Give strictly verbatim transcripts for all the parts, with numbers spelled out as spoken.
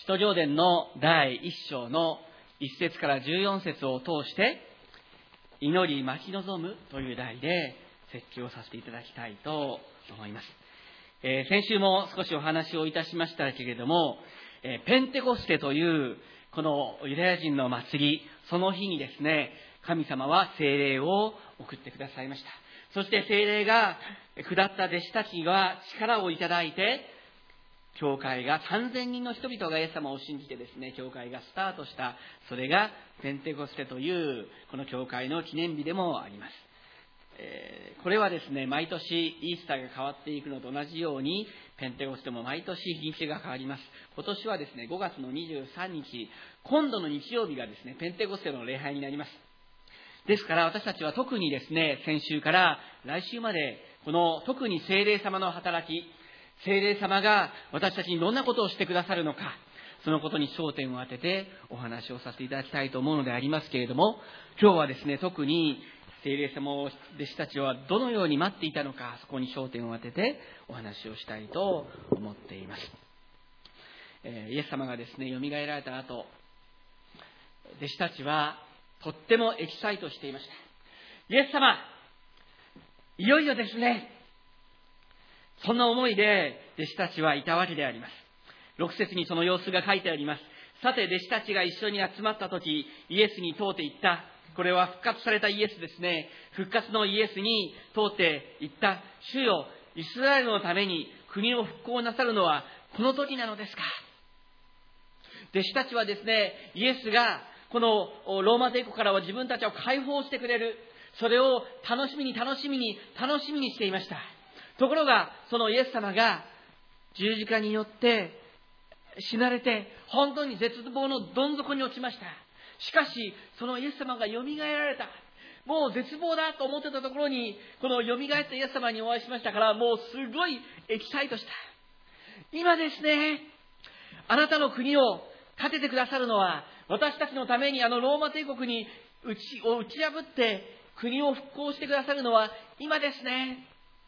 使徒行伝のだいいっ章のいっ節からじゅうよん節を通して祈り待ち望むという題で説教させていただきたいと思います。えー、先週も少しお話をいたしましたけれども、えー、ペンテコステというこのユダヤ人の祭り、その日にですね、神様は聖霊を送ってくださいました。そして聖霊が下った弟子たちが力をいただいて、教会がさんぜんにんの人々がイエス様を信じてですね、教会がスタートした。それがペンテコステというこの教会の記念日でもあります。えー、これはですね、毎年イースターが変わっていくのと同じように、ペンテコステも毎年日にちが変わります。今年はですね、ごがつのにじゅうさんにち、今度の日曜日がですね、ペンテコステの礼拝になります。ですから私たちは特にですね、先週から来週までこの特に聖霊様の働き、聖霊様が私たちにどんなことをしてくださるのか、そのことに焦点を当ててお話をさせていただきたいと思うのでありますけれども、今日はですね、特に聖霊様を弟子たちはどのように待っていたのか、そこに焦点を当ててお話をしたいと思っています。えー、イエス様がですね、よみがえられた後、弟子たちはとってもエキサイトしていました。イエス様、いよいよですね。そんな思いで弟子たちはいたわけであります。ろく節にその様子が書いてあります。さて弟子たちが一緒に集まった時、イエスに問うて言った。これは復活されたイエスですね。復活のイエスに問うて言った。主よ、イスラエルのために国を復興なさるのはこの時なのですか。弟子たちはですね、イエスがこのローマ帝国からは自分たちを解放してくれる。それを楽しみに楽しみに楽しみにしていました。ところが、そのイエス様が十字架によって死なれて、本当に絶望のどん底に落ちました。しかし、そのイエス様がよみがえられた。もう絶望だと思ってたところに、このよみがえったイエス様にお会いしましたから、もうすごいエキサイトした。今ですね、あなたの国を建ててくださるのは、私たちのためにあのローマ帝国に打ちを打ち破って国を復興してくださるのは今ですね。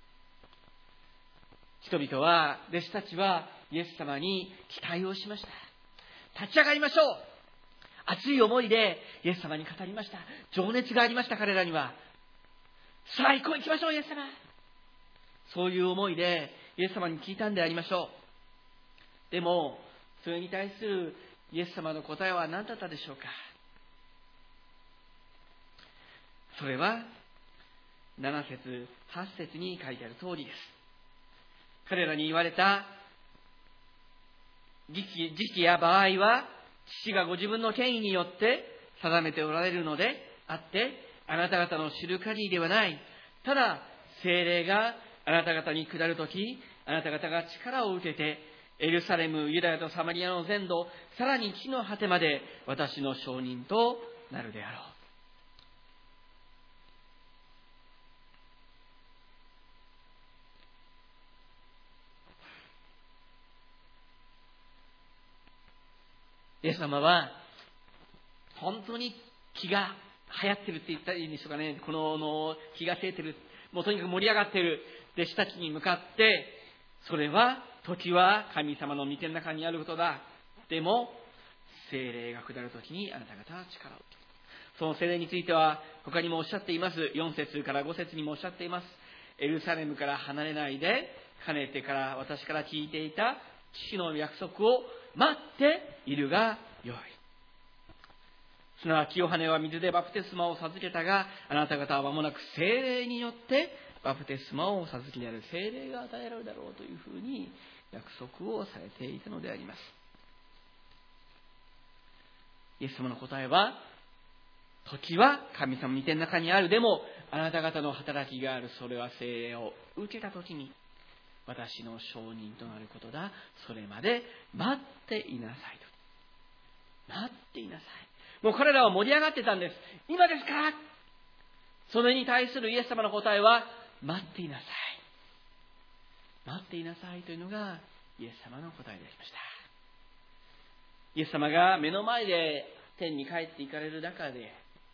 人々は、弟子たちはイエス様に期待をしました。立ち上がりましょう。熱い思いでイエス様に語りました。情熱がありました、彼らには。さあ行こう、行きましょう、イエス様。そういう思いでイエス様に聞いたんでありましょう。でも、それに対するイエス様の答えは何だったでしょうか。それはなな節、はち節に書いてある通りです。彼らに言われた時期、時期や場合は父がご自分の権威によって定めておられるのであって、あなた方の知る限りではない。ただ聖霊があなた方に下るとき、あなた方が力を受けてエルサレム、ユダヤとサマリアの全土、さらに地の果てまで私の証人となるであろう。イエス様は本当に気が流行ってるって言ったらいいんでしょうかね。このの気がせいてる、もうとにかく盛り上がっている弟子たちに向かって、それは時は神様の御手の中にあることだ。でも聖霊が下るときにあなた方は力を受ける。その聖霊については他にもおっしゃっています。よん節からご節にもおっしゃっています。エルサレムから離れないで、かねてから私から聞いていた父の約束を待っているがよい。すなわちヨハネは水でバプテスマを授けたが、あなた方は間もなく聖霊によってバプテスマを授けになる。聖霊が与えられるだろうというふうに約束をされていたのであります。イエス様の答えは、時は神様の御手の中にある。でもあなた方の働きがある。それは聖霊を受けたときに私の証人となることだ。それまで待っていなさいと。待っていなさい。もう彼らは盛り上がってたんです。今ですか。それに対するイエス様の答えは、待っていなさい。待っていなさいというのがイエス様の答えでありました。イエス様が目の前で天に帰って行かれる中で、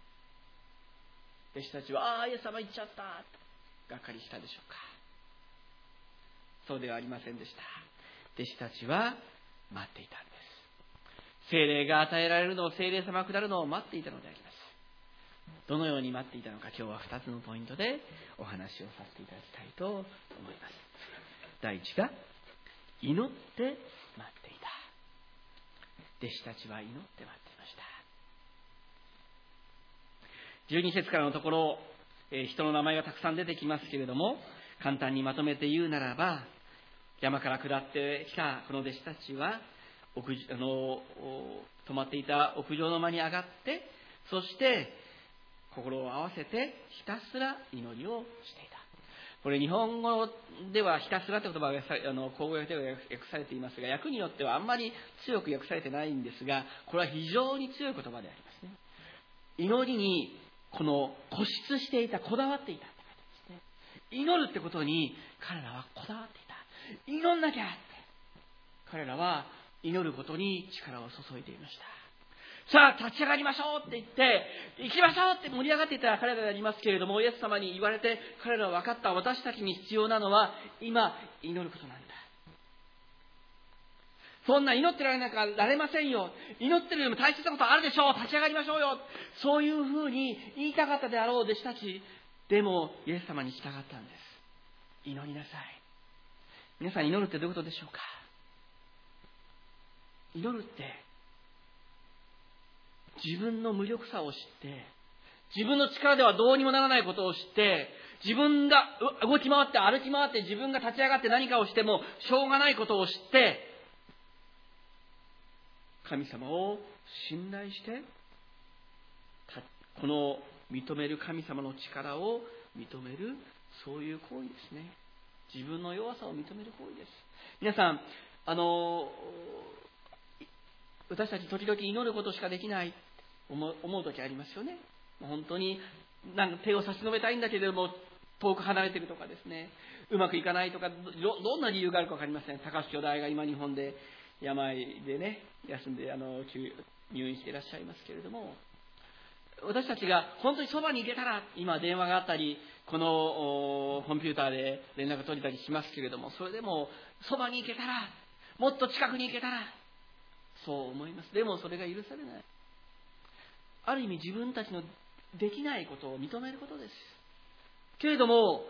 弟子たちは、ああ、イエス様行っちゃった、がっかりしたでしょうか。そうではありませんでした。弟子たちは待っていたんです。 聖霊が与えられるのを、聖霊様が下るのを待っていたのであります。どのように待っていたのか、今日はふたつのポイントでお話をさせていただきたいと思います。第一が、祈って待っていた。弟子たちは祈って待っていました。じゅうに節からのところ、えー、人の名前がたくさん出てきますけれども、簡単にまとめて言うならば、山から下ってきたこの弟子たちは、屋あの泊まっていた屋上の間に上がって、そして心を合わせてひたすら祈りをしていた。これ日本語ではひたすらという言葉があの口語訳では訳されていますが、訳によってはあんまり強く訳されてないんですが、これは非常に強い言葉でありますね。祈りにこの固執していた、こだわっていたって書いてますね。祈るってことに彼らはこだわっていた。祈んなきゃって、彼らは祈ることに力を注いでいました。さあ立ち上がりましょうって言って行きましょうって盛り上がっていた彼らでありますけれども、イエス様に言われて彼らは分かった。私たちに必要なのは今祈ることなんだ。そんな祈ってられなきゃなれませんよ。祈ってるよりも大切なことあるでしょう。立ち上がりましょうよ。そういうふうに言いたかったであろう弟子たちでもイエス様に従ったんです。祈りなさい。皆さん、祈るってどういうことでしょうか。祈るって自分の無力さを知って、自分の力ではどうにもならないことを知って、自分が動き回って歩き回って自分が立ち上がって何かをしてもしょうがないことを知って、神様を信頼してこの認める神様の力を認める、そういう行為ですね。自分の弱さを認める行為です。皆さん、あの私たち時々祈ることしかできない思う、思う時ありますよね。本当になんか手を差し伸べたいんだけれども遠く離れているとかですね、うまくいかないとか、 ど, どんな理由があるか分かりません。高橋兄弟が今日本で病でね休んであの入院していらっしゃいますけれども、私たちが本当にそばに行けたら、今電話があったりこのコンピューターで連絡が取れたりしますけれども、それでもそばに行けたら、もっと近くに行けたら、そう思います。でもそれが許されない。ある意味自分たちのできないことを認めることです。けれども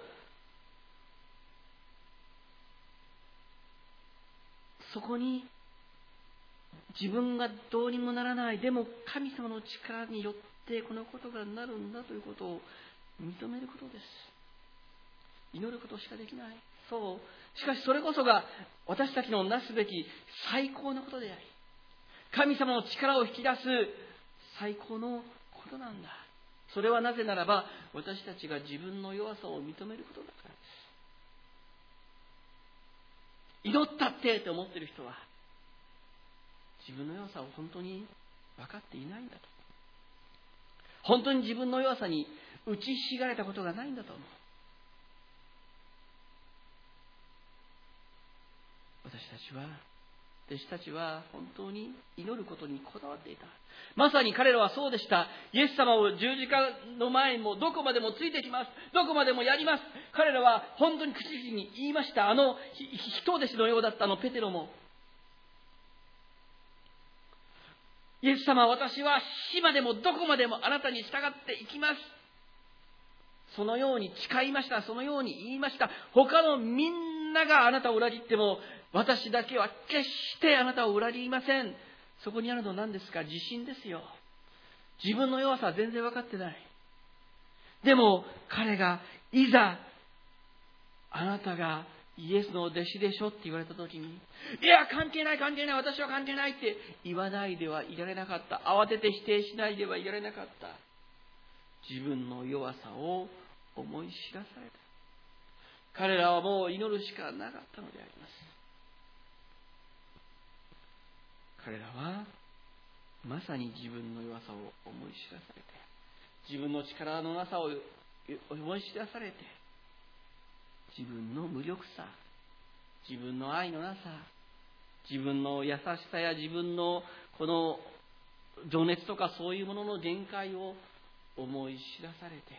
そこに自分がどうにもならない、でも神様の力によってこのことがなるんだということを認めることです。祈ることしかできない。そう。しかしそれこそが私たちのなすべき最高のことであり、神様の力を引き出す最高のことなんだ。それはなぜならば、私たちが自分の弱さを認めることだからです。祈ったってって思っている人は自分の弱さを本当に分かっていないんだと。本当に自分の弱さに打ちひしがれたことがないんだと思う。私たちは弟子たちは本当に祈ることにこだわっていた。まさに彼らはそうでした。イエス様を十字架の前にもどこまでもついてきます。どこまでもやります。彼らは本当に口々に言いました。あの人弟子のようだったあのペテロも、イエス様、私は死までもどこまでもあなたに従っていきます。そのように誓いました。そのように言いました。他のみんながあなたを裏切っても、私だけは決してあなたを裏切りません。そこにあるのは何ですか？自信ですよ。自分の弱さは全然分かってない。でも彼がいざあなたがイエスの弟子でしょって言われた時に、いや関係ない関係ない、私は関係ないって言わないではいられなかった。慌てて否定しないではいられなかった。自分の弱さを思い知らされた。彼らはもう祈るしかなかったのであります。彼らはまさに自分の弱さを思い知らされて、自分の力のなさを思い知らされて、自分の無力さ、自分の愛のなさ、自分の優しさや自分のこの情熱とかそういうものの限界を思い知らされて、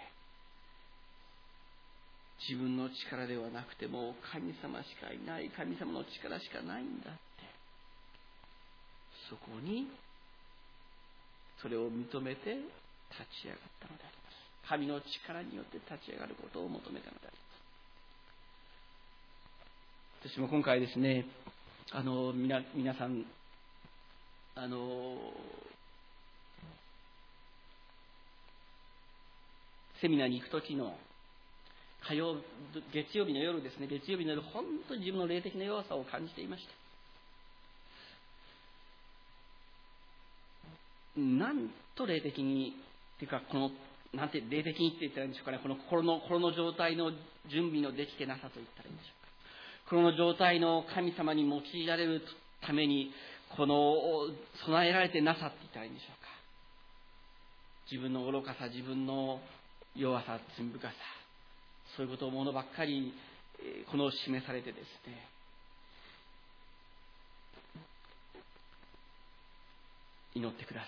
自分の力ではなくても神様しかいない、神様の力しかないんだって、そこにそれを認めて立ち上がったのであります。神の力によって立ち上がることを求めたのであります。私も今回ですね、あの皆皆さんあのセミナーに行く時の火曜月曜日の夜ですね、月曜日の夜、本当に自分の霊的な弱さを感じていました。なんと霊的にっていうか、このなんて霊的にって言ったらいいんでしょうかね、この心の心の状態の準備のできてなさと言ったらいいんでしょうか。心の状態の神様に用いられるためにこの備えられてなさって言ったらいいんでしょうか。自分の愚かさ、自分の弱さ、罪深さ、そういうことをものばっかりこの示されてですね、祈ってくださ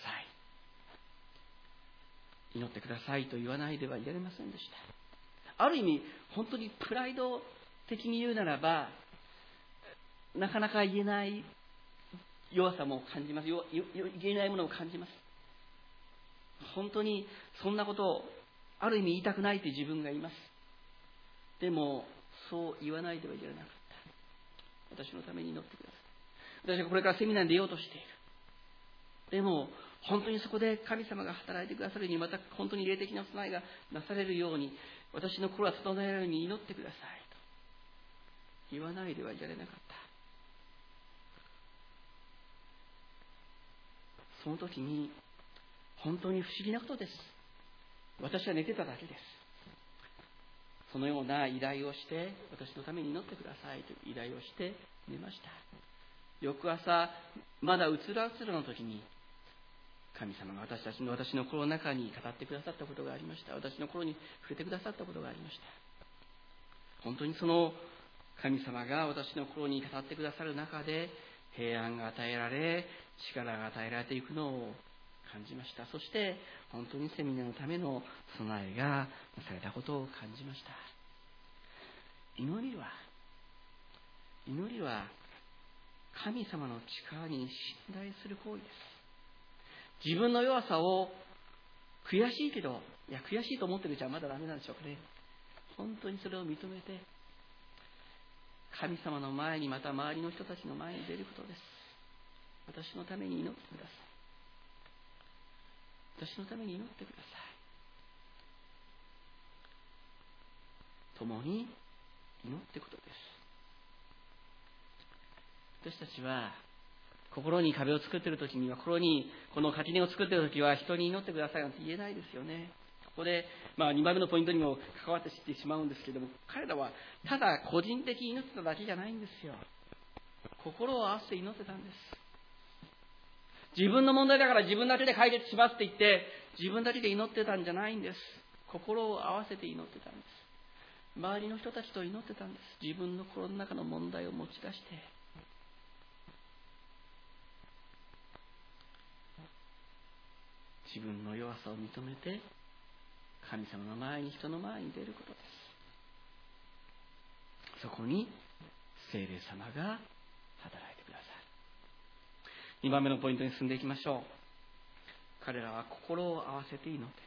い、祈ってくださいと言わないではいられませんでした。ある意味本当にプライド的に言うならば、なかなか言えない弱さも感じます。言えないものを感じます。本当にそんなことをある意味言いたくないという自分がいます。でもそう言わないではいられなかった。私のために祈ってください。私はこれからセミナーに出ようとしている。でも本当にそこで神様が働いてくださるように、また本当に霊的な備えがなされるように、私の心は整えられるように祈ってくださいと言わないではいられなかった。その時に本当に不思議なことです。私は寝てただけです。そのような依頼をして、私のために祈ってくださいという依頼をして寝ました。翌朝、まだうつらうつらの時に神様が私たちの私の心の中に語ってくださったことがありました。私の心に触れてくださったことがありました。本当にその神様が私の心に語ってくださる中で、平安が与えられ、力が与えられていくのを感じました。そして本当にセミナーのための備えがなされたことを感じました。祈りは祈りは神様の力に信頼する行為です。自分の弱さを悔しいけど、いや悔しいと思ってるうちはまだダメなんでしょうかね。本当にそれを認めて神様の前に、また周りの人たちの前に出ることです。私のために祈ってください。私のために祈ってください。共に祈ってことです。私たちは心に壁を作っているときには、心にこの垣根を作っているときは、人に祈ってくださいなんて言えないですよね。ここで、まあ、にばんめのポイントにも関わってしてしまうんですけれども、彼らはただ個人的に祈ってただけじゃないんですよ。心を合わせて祈ってたんです。自分の問題だから自分だけで解決しますって言って自分だけで祈ってたんじゃないんです。心を合わせて祈ってたんです。周りの人たちと祈ってたんです。自分の心の中の問題を持ち出して、自分の弱さを認めて神様の前に、人の前に出ることです。そこに聖霊様が働いてください。にばんめのポイントに進んでいきましょう。彼らは心を合わせて祈っていたという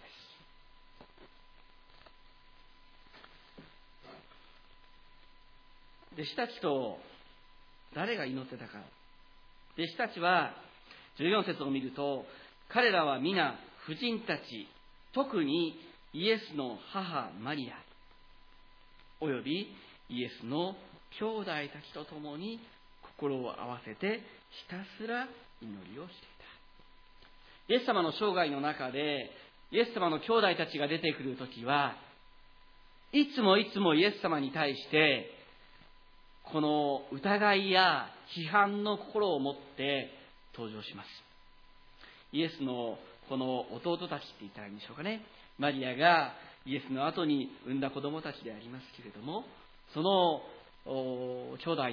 ことです。弟子たちと誰が祈ってたか。弟子たちはじゅうよん節を見ると、彼らは皆婦人たち、特にイエスの母マリアおよびイエスの兄弟たちと共に心を合わせてひたすら祈りをしていた。イエス様の生涯の中でイエス様の兄弟たちが出てくるときは、いつもいつもイエス様に対してこの疑いや批判の心を持って登場します。イエスのこの弟たちって言ったらいいんでしょうかね。マリアがイエスの後に産んだ子供たちでありますけれども、その兄弟たち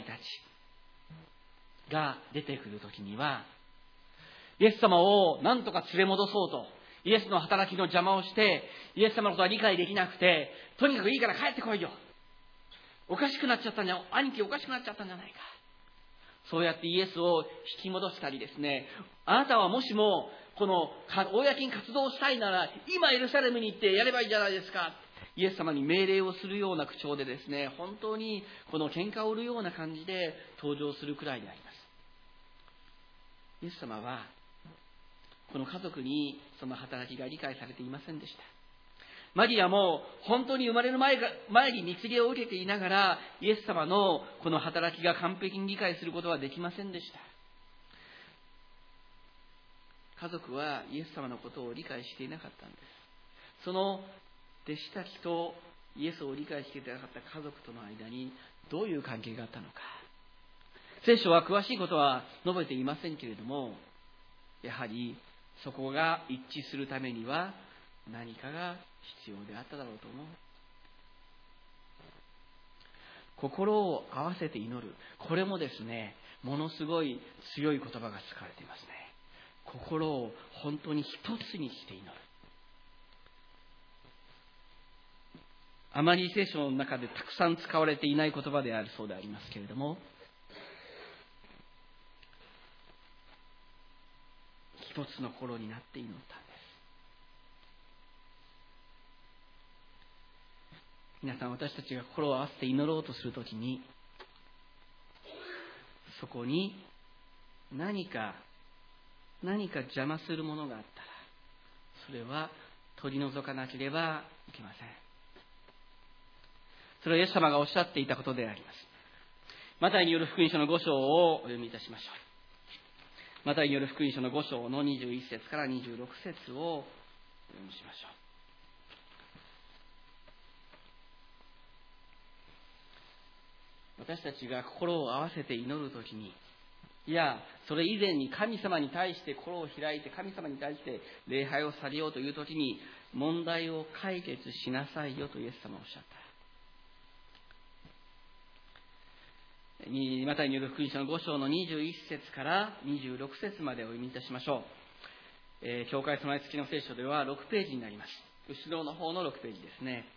が出てくるときには、イエス様を何とか連れ戻そうと、イエスの働きの邪魔をして、イエス様のことは理解できなくて、とにかくいいから帰ってこいよ。おかしくなっちゃったんじゃ、兄貴おかしくなっちゃったんじゃないか。 そうやってイエスを引き戻したりですね、あなたはもしもこの公に活動したいなら今エルサレムに行ってやればいいじゃないですか、イエス様に命令をするような口調でですね、本当にこの喧嘩を売るような感じで登場するくらいであります。イエス様はこの家族にその働きが理解されていませんでした。マリアも本当に生まれる前が前に蜜毛を受けていながら、イエス様のこの働きが完璧に理解することはできませんでした。家族はイエス様のことを理解していなかったんです。その弟子たちとイエスを理解していなかった家族との間にどういう関係があったのか、聖書は詳しいことは述べていませんけれども、やはりそこが一致するためには何かが必要であっただろうと思う。心を合わせて祈る、これもですね、ものすごい強い言葉が使われていますね。心を本当に一つにして祈る。あまり聖書の中でたくさん使われていない言葉であるそうでありますけれども、一つの心になって祈ったんです。皆さん、私たちが心を合わせて祈ろうとするときに、そこに何か何か邪魔するものがあったら、それは取り除かなければいけません。それはイエス様がおっしゃっていたことであります。マタイによる福音書のご章をお読みいたしましょう。マタイによる福音書のご章のにじゅういっ節からにじゅうろく節をお読みしましょう。私たちが心を合わせて祈るときに、いや、それ以前に神様に対して心を開いて神様に対して礼拝をされようというときに、問題を解決しなさいよとイエス様はおっしゃった。マタイによる福音書のご章のにじゅういっ節からにじゅうろく節までお読みいたしましょう。えー、教会備え付きの聖書ではろくページになります。後ろの方のろくページですね。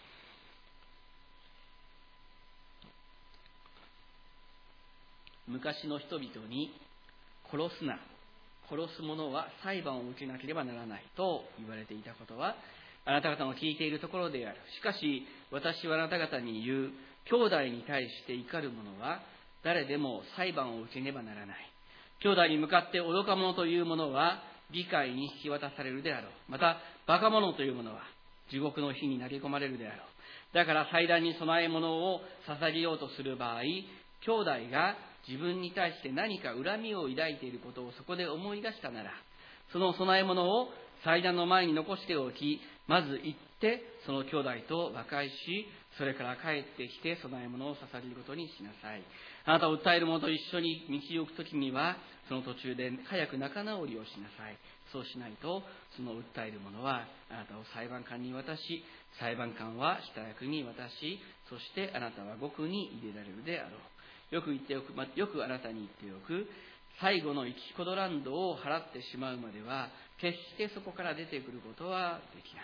昔の人々に殺すな、殺す者は裁判を受けなければならないと言われていたことはあなた方の聞いているところである。しかし私はあなた方に言う、兄弟に対して怒る者は誰でも裁判を受けねばならない。兄弟に向かって愚か者という者は議会に引き渡されるであろう。またバカ者という者は地獄の火に投げ込まれるであろう。だから祭壇に供え物を捧げようとする場合、兄弟が自分に対して何か恨みを抱いていることをそこで思い出したなら、その供え物を祭壇の前に残しておき、まず行ってその兄弟と和解し、それから帰ってきて供え物を捧げることにしなさい。あなたを訴える者と一緒に道を行くときには、その途中で早く仲直りをしなさい。そうしないと、その訴える者はあなたを裁判官に渡し、裁判官は下役に渡し、そしてあなたは獄に入れられるであろう。よく言っておく、よくあなたに言っておく。最後の生き子ドランドを払ってしまうまでは、決してそこから出てくることはできない。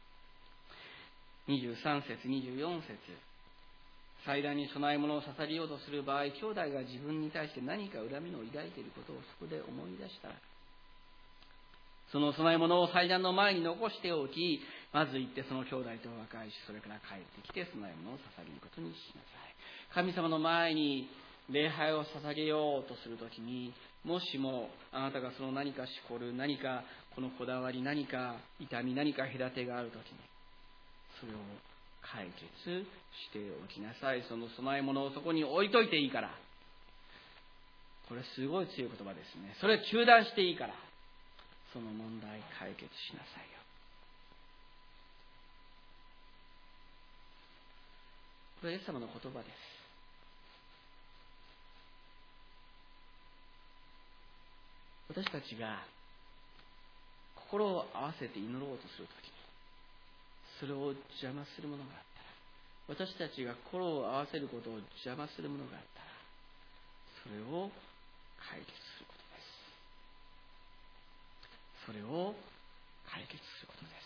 にじゅうさん節、にじゅうよん節。祭壇に供え物を捧げようとする場合、兄弟が自分に対して何か恨みを抱いていることをそこで思い出したら、その供え物を祭壇の前に残しておき、まず行ってその兄弟と和解し、それから帰ってきて供え物を捧げることにしなさい。神様の前に礼拝を捧げようとするときに、もしもあなたがその何かしこる、何かこのこだわり、何か痛み、何か隔てがあるときに、それを解決しておきなさい。その供え物をそこに置いといていいから。これすごい強い言葉ですね。それ中断していいから、その問題解決しなさいよ。これはイエス様の言葉です。私たちが心を合わせて祈ろうとするときに、それを邪魔するものがあったら、私たちが心を合わせることを邪魔するものがあったら、それを解決することです。それを解決することです。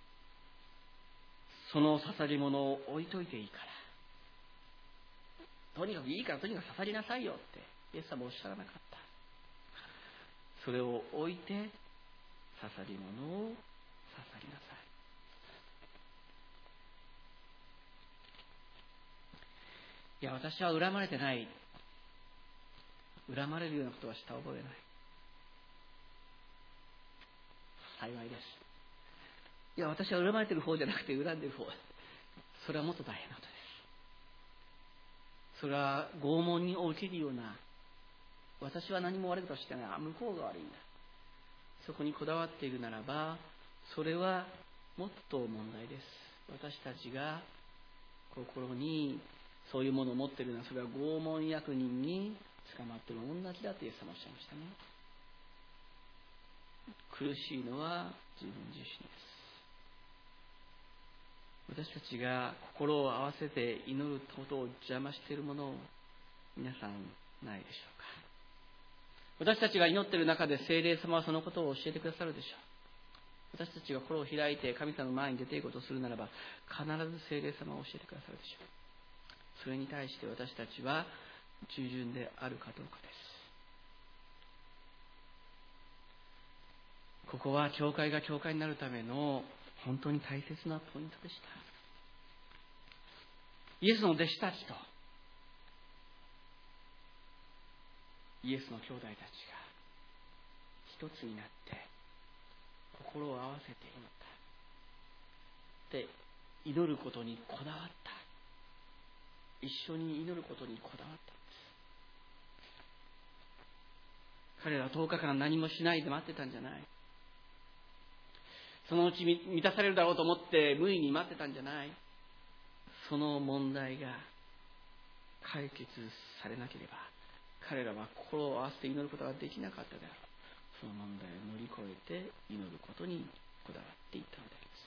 その捧げ物を置いといていいから、 とにかくいいからとにかく刺さりなさいよってイエス様おっしゃらなかった。それを置いて刺さり物を刺さりなさい。いや、私は恨まれてない。恨まれるようなことはした覚えない。幸いです。いや、私は恨まれてる方じゃなくて恨んでる方。それはもっと大変なことです。それは拷問を受けるような、私は何も悪いことはしてない。向こうが悪いんだ。そこにこだわっているならば、それはもっと問題です。私たちが心にそういうものを持っているのは、それは拷問役人に捕まっている同じだとイエス様おっしゃいましたね。苦しいのは自分自身です。私たちが心を合わせて祈ることを邪魔しているものを皆さんないでしょうか。私たちが祈っている中で聖霊様はそのことを教えてくださるでしょう。私たちが心を開いて神様の前に出ていくことをするならば、必ず聖霊様を教えてくださるでしょう。それに対して私たちは従順であるかどうかです。ここは教会が教会になるための本当に大切なポイントでした。イエスの弟子たちとイエスの兄弟たちが一つになって心を合わせて祈った。で、祈ることにこだわった。一緒に祈ることにこだわったんです。彼らはとおかかん何もしないで待ってたんじゃない。そのうち満たされるだろうと思って無意に待ってたんじゃない。その問題が解決されなければ、彼らは心を合わせて祈ることができなかったであろう。その問題を乗り越えて祈ることにこだわっていったのであります。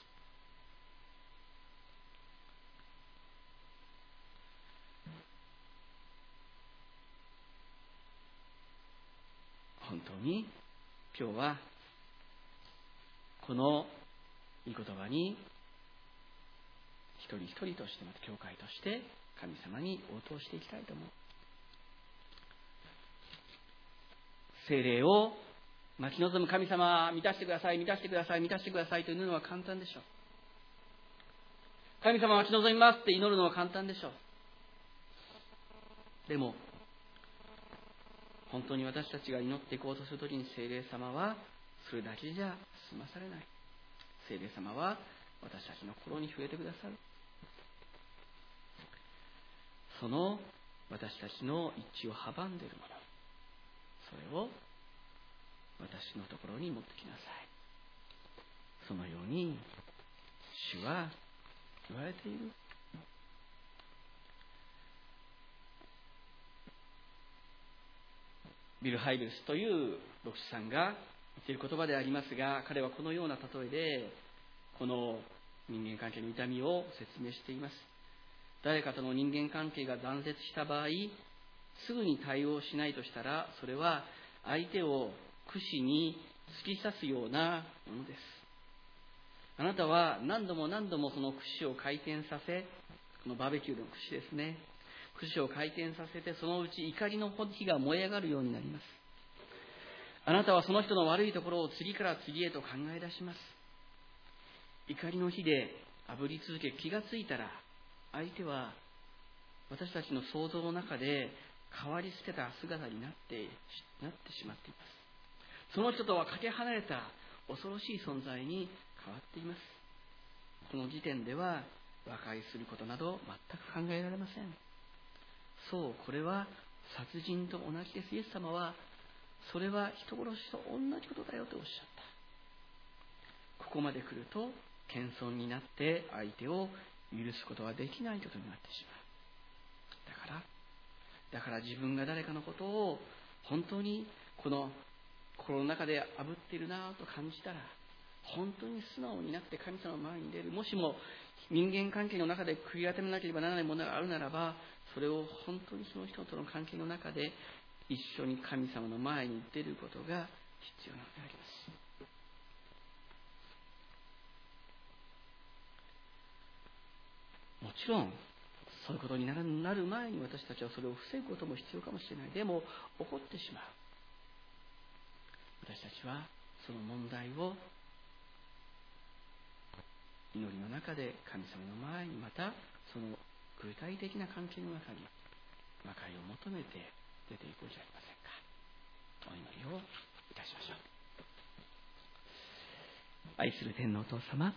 本当に今日はこの御言葉に一人一人として、また教会として神様に応答していきたいと思う。聖霊を待ち望む神様、満たしてください、満たしてください、満たしてくださいと祈るのは簡単でしょう。神様を待ち望みますって祈るのは簡単でしょう。でも本当に私たちが祈っていこうとするときに、聖霊様はそれだけじゃ済まされない。聖霊様は私たちの心に触れてくださる。その私たちの一致を阻んでいるもの、それを私のところに持ってきなさい。そのように主は言われている。ビル・ハイルスという牧師さんが言っている言葉でありますが、彼はこのような例えでこの人間関係の痛みを説明しています。誰かとの人間関係が断絶した場合、すぐに対応しないとしたら、それは相手を串に突き刺すようなものです。あなたは何度も何度もその串を回転させ、このバーベキューの串ですね、串を回転させて、そのうち怒りの火が燃え上がるようになります。あなたはその人の悪いところを次から次へと考え出します。怒りの火で炙り続け、気がついたら相手は私たちの想像の中で変わり捨てた姿になってなってしまっています。その人とはかけ離れた恐ろしい存在に変わっています。この時点では和解することなど全く考えられません。そう、これは殺人と同じです。イエス様はそれは人殺しと同じことだよとおっしゃった。ここまで来ると謙遜になって相手を許すことはできないことになってしまう。だからだから自分が誰かのことを本当にこの心の中で炙っているなと感じたら、本当に素直になって神様の前に出る。もしも人間関係の中で悔い改めなければならないものがあるならば、それを本当にその人との関係の中で一緒に神様の前に出ることが必要なのであります。もちろんそういうことになるなる前に私たちはそれを防ぐことも必要かもしれない。でも起こってしまう。私たちはその問題を祈りの中で神様の前に、またその具体的な関係の中に和解を求めて出ていこうじゃありませんか。お祈りをいたしましょう。愛する天のお父様、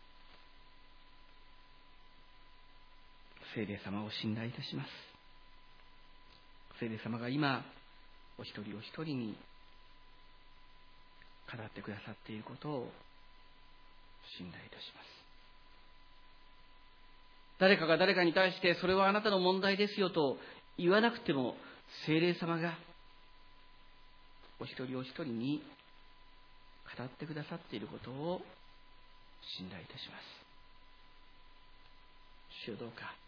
聖霊様を信頼いたします。聖霊様が今お一人お一人に語ってくださっていることを信頼いたします。誰かが誰かに対してそれはあなたの問題ですよと言わなくても、聖霊様がお一人お一人に語ってくださっていることを信頼いたします。主よ、どうか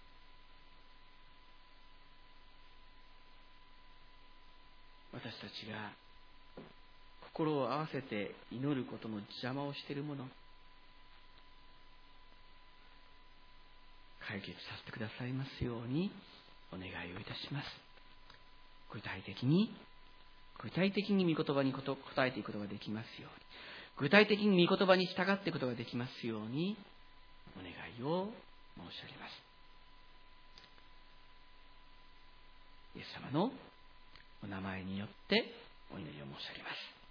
私たちが心を合わせて祈ることの邪魔をしているもの、解決させてくださいますようにお願いをいたします。具体的に具体的に御言葉に答えていくことができますように、具体的に御言葉に従っていくことができますようにお願いを申し上げます。イエス様のお名前によってお祈りを申し上げます。